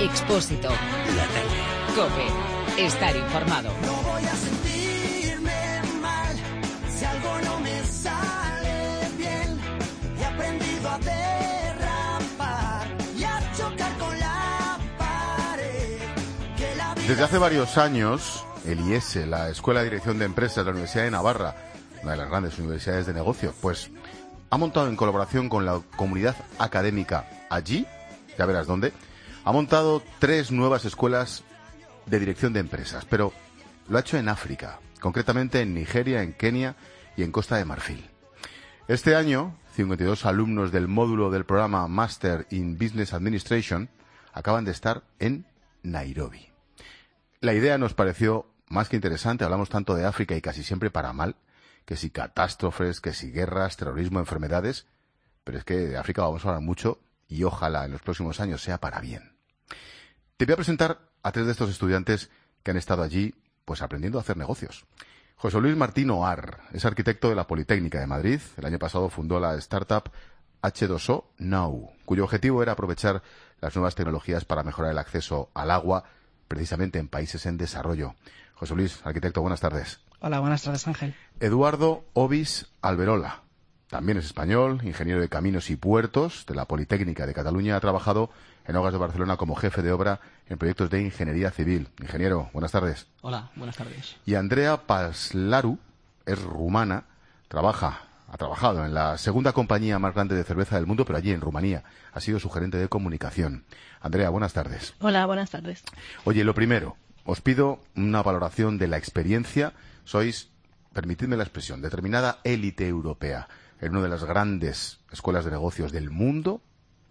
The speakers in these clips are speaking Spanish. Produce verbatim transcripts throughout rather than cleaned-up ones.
Expósito. La tele. COPE. Estar informado. No voy a sentirme mal si algo no me sale bien. He aprendido a derrapar y a chocar con la pared. Que la vida Desde hace varios años, el I E S E, la Escuela de Dirección de Empresas de la Universidad de Navarra, una de las grandes universidades de negocio, pues ha montado en colaboración con la comunidad académica allí, ya verás dónde, ha montado tres nuevas escuelas de dirección de empresas, pero lo ha hecho en África, concretamente en Nigeria, en Kenia y en Costa de Marfil. Este año, cincuenta y dos alumnos del módulo del programa Master in Business Administration acaban de estar en Nairobi. La idea nos pareció más que interesante. Hablamos tanto de África y casi siempre para mal, que si catástrofes, que si guerras, terrorismo, enfermedades, pero es que de África vamos a hablar mucho y ojalá en los próximos años sea para bien. Te voy a presentar a tres de estos estudiantes que han estado allí, pues aprendiendo a hacer negocios. José Luis Martín Oar es arquitecto de la Politécnica de Madrid. El año pasado fundó la startup H dos O Now, cuyo objetivo era aprovechar las nuevas tecnologías para mejorar el acceso al agua, precisamente en países en desarrollo. José Luis, arquitecto, buenas tardes. Hola, buenas tardes, Ángel. Eduardo Ovis Alberola, también es español, ingeniero de caminos y puertos de la Politécnica de Cataluña. Ha trabajado en Aguas de Barcelona como jefe de obra en proyectos de ingeniería civil. Ingeniero, buenas tardes. Hola, buenas tardes. Y Andrea Paslaru es rumana, trabaja, ha trabajado en la segunda compañía más grande de cerveza del mundo, pero allí en Rumanía. Ha sido su gerente de comunicación. Andrea, buenas tardes. Hola, buenas tardes. Oye, lo primero, os pido una valoración de la experiencia. Sois, permitidme la expresión, determinada élite europea en una de las grandes escuelas de negocios del mundo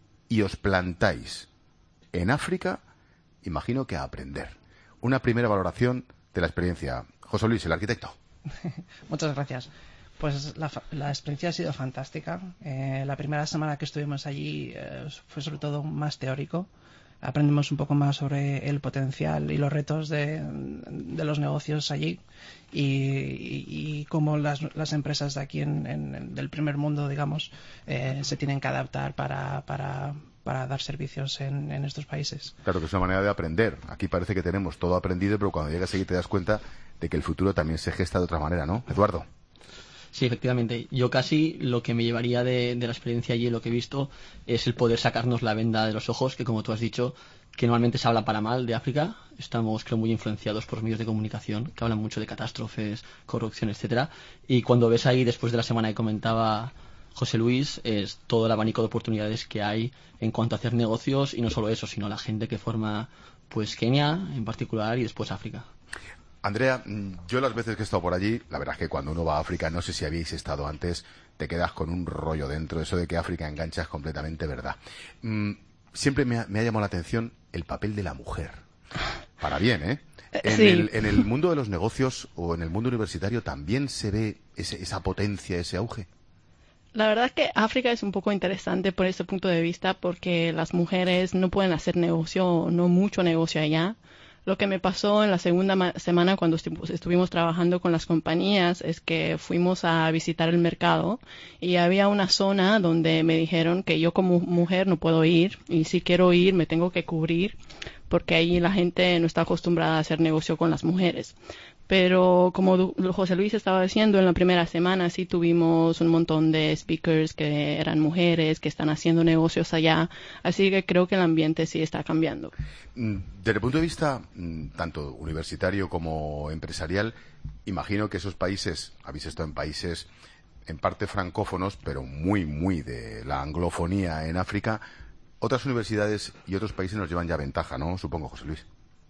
y os plantáis en África, imagino que a aprender. Una primera valoración de la experiencia. José Luis, el arquitecto. Muchas gracias. Pues la, la experiencia ha sido fantástica. Eh, la primera semana que estuvimos allí eh, fue sobre todo más teórico. Aprendimos un poco más sobre el potencial y los retos de, de los negocios allí y, y, y cómo las, las empresas de aquí en, en, del primer mundo, digamos, eh, se tienen que adaptar para, para, para dar servicios en, en estos países. Claro que es una manera de aprender. Aquí parece que tenemos todo aprendido, pero cuando llegas allí te das cuenta de que el futuro también se gesta de otra manera, ¿no? Eduardo. Sí, efectivamente. Yo casi lo que me llevaría de, de la experiencia allí, lo que he visto, es el poder sacarnos la venda de los ojos, que como tú has dicho, que normalmente se habla para mal de África. Estamos, creo, muy influenciados por los medios de comunicación, que hablan mucho de catástrofes, corrupción, etcétera. Y cuando ves ahí, después de la semana que comentaba José Luis, es todo el abanico de oportunidades que hay en cuanto a hacer negocios, y no solo eso, sino la gente que forma, pues, Kenia en particular y después África. Andrea, yo las veces que he estado por allí, la verdad es que cuando uno va a África, no sé si habéis estado antes, te quedas con un rollo dentro, eso de que África engancha es completamente verdad. Mm, siempre me ha, me ha llamado la atención el papel de la mujer. Para bien, ¿eh? En, sí. el, en el mundo de los negocios o en el mundo universitario también se ve ese, esa potencia, ese auge. La verdad es que África es un poco interesante por ese punto de vista porque las mujeres no pueden hacer negocio, no mucho negocio allá. Lo que me pasó en la segunda ma- semana cuando estu- estuvimos trabajando con las compañías es que fuimos a visitar el mercado y había una zona donde me dijeron que yo como mujer no puedo ir y si quiero ir me tengo que cubrir porque ahí la gente no está acostumbrada a hacer negocio con las mujeres. Pero como du- José Luis estaba diciendo, en la primera semana sí tuvimos un montón de speakers que eran mujeres, que están haciendo negocios allá. Así que creo que el ambiente sí está cambiando. Desde el punto de vista tanto universitario como empresarial, imagino que esos países, habéis estado en países en parte francófonos, pero muy, muy de la anglofonía en África, otras universidades y otros países nos llevan ya ventaja, ¿no? Supongo, José Luis.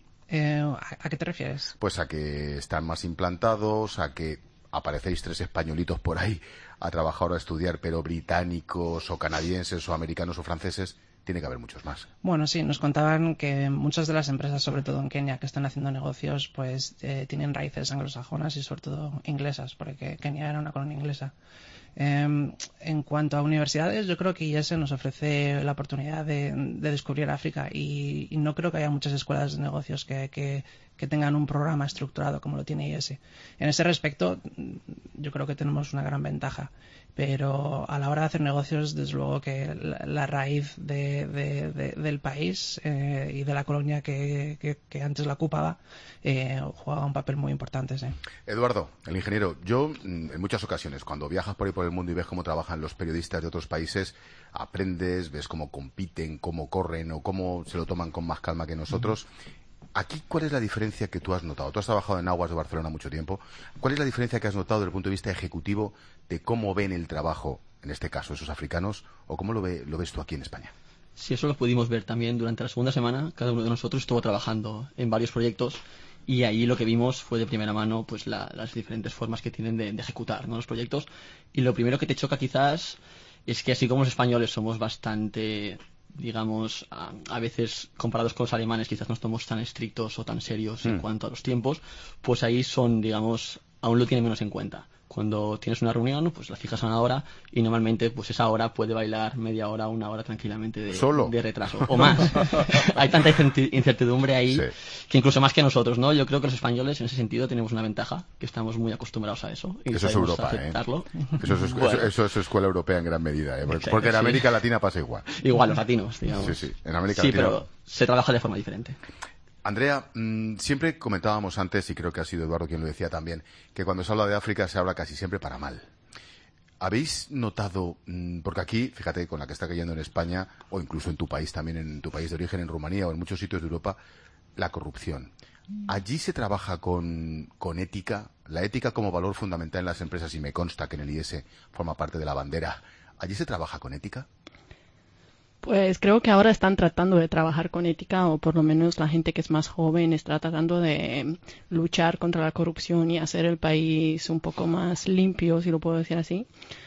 Eh, ¿a, ¿A qué te refieres? Pues a que están más implantados, a que aparecéis tres españolitos por ahí a trabajar o a estudiar, pero británicos o canadienses o americanos o franceses, tiene que haber muchos más. Bueno, sí, nos contaban que muchas de las empresas, sobre todo en Kenia, que están haciendo negocios, pues eh, tienen raíces anglosajonas y sobre todo inglesas, porque Kenia era una colonia inglesa. Eh, en cuanto a universidades, yo creo que I E S E nos ofrece la oportunidad de, de descubrir África y, y no creo que haya muchas escuelas de negocios que, que, que tengan un programa estructurado como lo tiene I E S E. En ese respecto, yo creo que tenemos una gran ventaja. Pero a la hora de hacer negocios, desde luego que la, la raíz de, de, de, del país eh, y de la colonia que, que, que antes la ocupaba eh, jugaba un papel muy importante. Sí. Eduardo, el ingeniero, yo en muchas ocasiones, cuando viajas por ahí por el mundo y ves cómo trabajan los periodistas de otros países, aprendes, ves cómo compiten, cómo corren o cómo se lo toman con más calma que nosotros. Uh-huh. Aquí, ¿cuál es la diferencia que tú has notado? Tú has trabajado en Aguas de Barcelona mucho tiempo. ¿Cuál es la diferencia que has notado desde el punto de vista ejecutivo de cómo ven el trabajo, en este caso, esos africanos, o cómo lo, ve, lo ves tú aquí en España? Sí, eso lo pudimos ver también durante la segunda semana. Cada uno de nosotros estuvo trabajando en varios proyectos y ahí lo que vimos fue de primera mano pues la, las diferentes formas que tienen de, de ejecutar, ¿no?, los proyectos. Y lo primero que te choca quizás es que así como los españoles somos bastante, digamos, a, a veces comparados con los alemanes quizás no somos tan estrictos o tan serios mm. en cuanto a los tiempos, pues ahí son, digamos, aún lo tienen menos en cuenta. Cuando tienes una reunión, pues la fijas a una hora y normalmente pues esa hora puede bailar media hora, una hora tranquilamente de, ¿Solo? de retraso o más. Hay tanta incertidumbre ahí sí. que incluso más que nosotros, ¿no? Yo creo que los españoles en ese sentido tenemos una ventaja, que estamos muy acostumbrados a eso. Y eso es Europa, aceptarlo. ¿eh? Eso es, bueno. eso, eso es escuela europea en gran medida, ¿eh? Porque, Exacto, porque en América sí. Latina pasa igual. Igual, los latinos, digamos. Sí, sí, en América sí, Latina. Pero se trabaja de forma diferente. Andrea, mmm, siempre comentábamos antes, y creo que ha sido Eduardo quien lo decía también, que cuando se habla de África se habla casi siempre para mal. ¿Habéis notado, mmm, porque aquí, fíjate, con la que está cayendo en España, o incluso en tu país también, en tu país de origen, en Rumanía o en muchos sitios de Europa, la corrupción? ¿Allí se trabaja con, con ética? La ética como valor fundamental en las empresas, y me consta que en el I S forma parte de la bandera. ¿Allí se trabaja con ética? Pues creo que ahora están tratando de trabajar con ética, o por lo menos la gente que es más joven está tratando de luchar contra la corrupción y hacer el país un poco más limpio, si lo puedo decir así.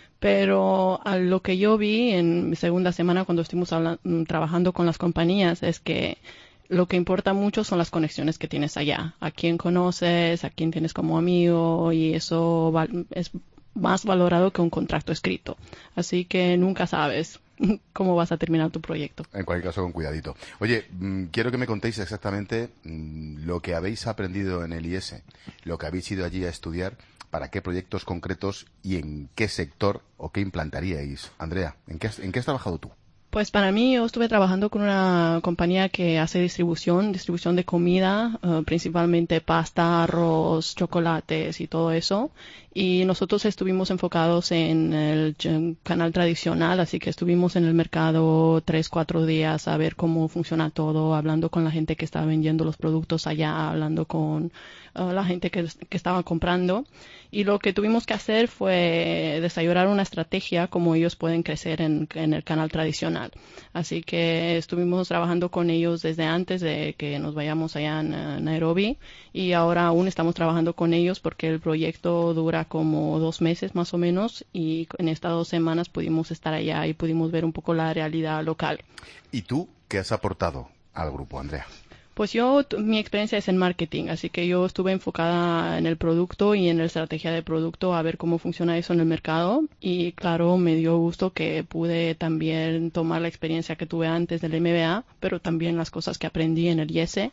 Pero a lo que yo vi en mi segunda semana cuando estuvimos hablando, trabajando con las compañías es que lo que importa mucho son las conexiones que tienes allá, a quién conoces, a quién tienes como amigo, y eso es más valorado que un contrato escrito. Así que nunca sabes cómo vas a terminar tu proyecto. En cualquier caso, con cuidadito. Oye, mmm, quiero que me contéis exactamente mmm, lo que habéis aprendido en el I S, lo que habéis ido allí a estudiar, para qué proyectos concretos y en qué sector o qué implantaríais. Andrea, ¿en qué has, en qué has trabajado tú? Pues para mí, yo estuve trabajando con una compañía que hace distribución, distribución de comida, uh, principalmente pasta, arroz, chocolates y todo eso. Y nosotros estuvimos enfocados en el canal tradicional, así que estuvimos en el mercado tres, cuatro días a ver cómo funciona todo, hablando con la gente que estaba vendiendo los productos allá, hablando con uh, la gente que, que estaba comprando. Y lo que tuvimos que hacer fue desarrollar una estrategia como ellos pueden crecer en, en el canal tradicional. Así que estuvimos trabajando con ellos desde antes de que nos vayamos allá en uh, Nairobi, y ahora aún estamos trabajando con ellos porque el proyecto dura como dos meses más o menos, y en estas dos semanas pudimos estar allá y pudimos ver un poco la realidad local. ¿Y tú qué has aportado al grupo, Andrea? Pues yo, mi experiencia es en marketing, así que yo estuve enfocada en el producto y en la estrategia de producto, a ver cómo funciona eso en el mercado. Y claro, me dio gusto que pude también tomar la experiencia que tuve antes del M B A, pero también las cosas que aprendí en el I S.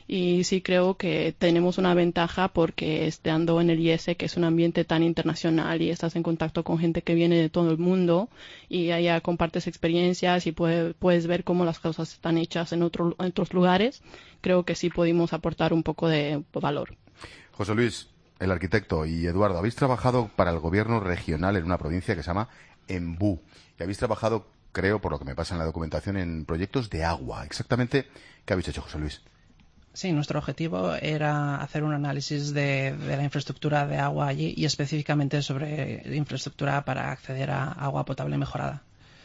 Y sí creo que tenemos una ventaja porque estando en el I S, que es un ambiente tan internacional y estás en contacto con gente que viene de todo el mundo, y allá compartes experiencias y puede, puedes ver cómo las cosas están hechas en, otro, en otros lugares, creo que sí pudimos aportar un poco de valor. José Luis, el arquitecto, y Eduardo, habéis trabajado para el gobierno regional en una provincia que se llama Embu, y habéis trabajado, creo, por lo que me pasa en la documentación, en proyectos de agua. Exactamente, ¿qué habéis hecho, José Luis? Sí, nuestro objetivo era hacer un análisis de, de la infraestructura de agua allí, y específicamente sobre infraestructura para acceder a agua potable mejorada.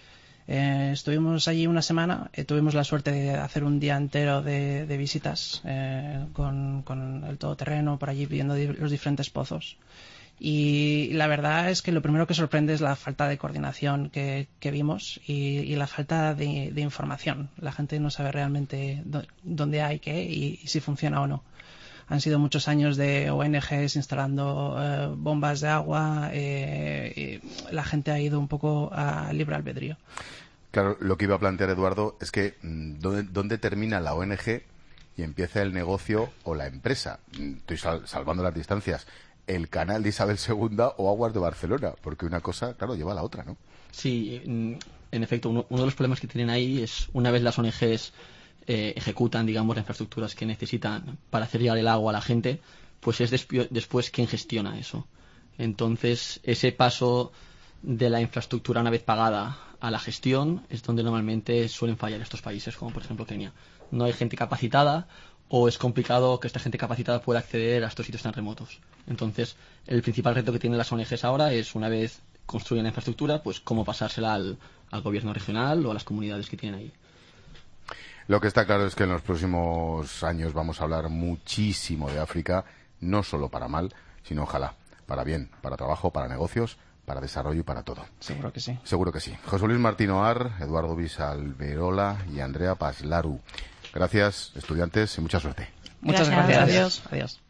Eh, estuvimos allí una semana, eh, tuvimos la suerte de hacer un día entero de, de visitas eh, con, con el todoterreno por allí viendo di- los diferentes pozos. Y la verdad es que lo primero que sorprende es la falta de coordinación que, que vimos y, y la falta de, de información. La gente no sabe realmente dó- dónde hay qué y, y si funciona o no. Han sido muchos años de O N Ges instalando eh, bombas de agua. Eh, y la gente ha ido un poco a libre albedrío. Claro, lo que iba a plantear Eduardo es que ¿dónde, dónde termina la O N Ge y empieza el negocio o la empresa? Estoy sal, salvando las distancias. el canal de Isabel segunda o Aguas de Barcelona, porque una cosa, claro, lleva a la otra, ¿no? Sí, en efecto, uno, uno de los problemas que tienen ahí es, una vez las O N Ges eh, ejecutan, digamos, las infraestructuras que necesitan para hacer llegar el agua a la gente, pues es despi- después quien gestiona eso. Entonces, ese paso de la infraestructura una vez pagada a la gestión es donde normalmente suelen fallar estos países, como por ejemplo Kenia. No hay gente capacitada, o es complicado que esta gente capacitada pueda acceder a estos sitios tan remotos. Entonces, el principal reto que tienen las O N Ges ahora es, una vez construyen la infraestructura, pues cómo pasársela al, al gobierno regional o a las comunidades que tienen ahí. Lo que está claro es que en los próximos años vamos a hablar muchísimo de África, no solo para mal, sino ojalá para bien, para trabajo, para negocios, para desarrollo y para todo. Seguro que sí. Seguro que sí. José Luis Martín Oar, Eduardo Visalverola y Andrea Paslaru. Gracias, estudiantes, y mucha suerte. Muchas Gracias. gracias. Adiós. Adiós.